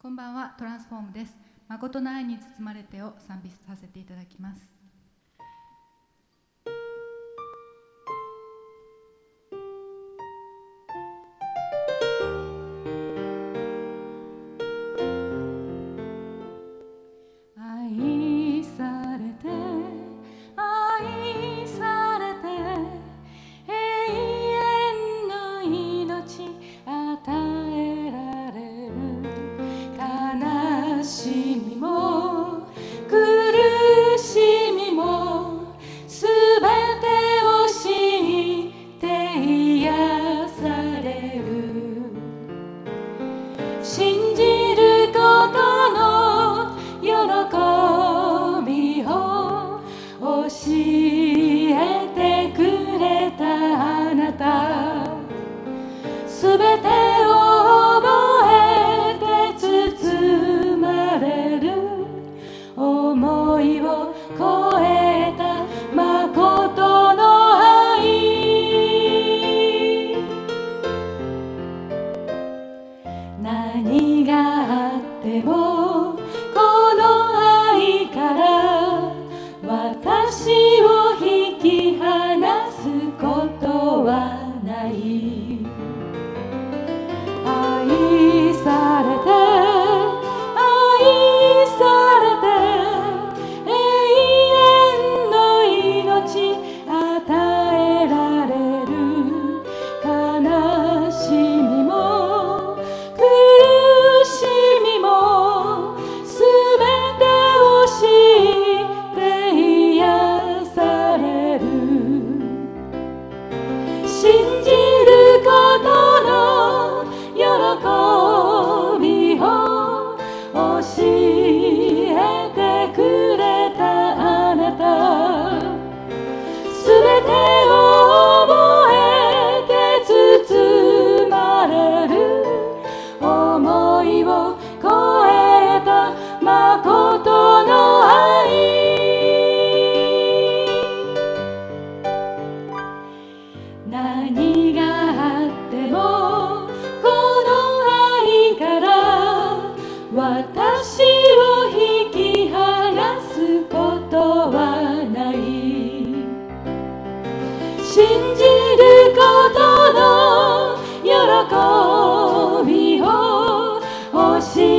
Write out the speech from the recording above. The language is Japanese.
こんばんは、トランスフォームです。誠の愛に包まれてを賛美させていただきます。愛されて愛されて永遠の命与えられる。悲しみも苦しみもすべてを知って癒される。信じることの喜びを教えてくれたあなた、すべてを覚えて包まれる。思いを超えた誠の愛、何があってもこの愛から私を引き離すことはない。愛されて愛されて永遠の命与えられる。悲しみも苦しみもすべてを知って癒される。信じることの喜びを教えてくれたあなた、すべてを覚えて包まれる。思いを超えた誠の愛、何があってもこの愛から私を引き離すことはない。信じることの喜びを教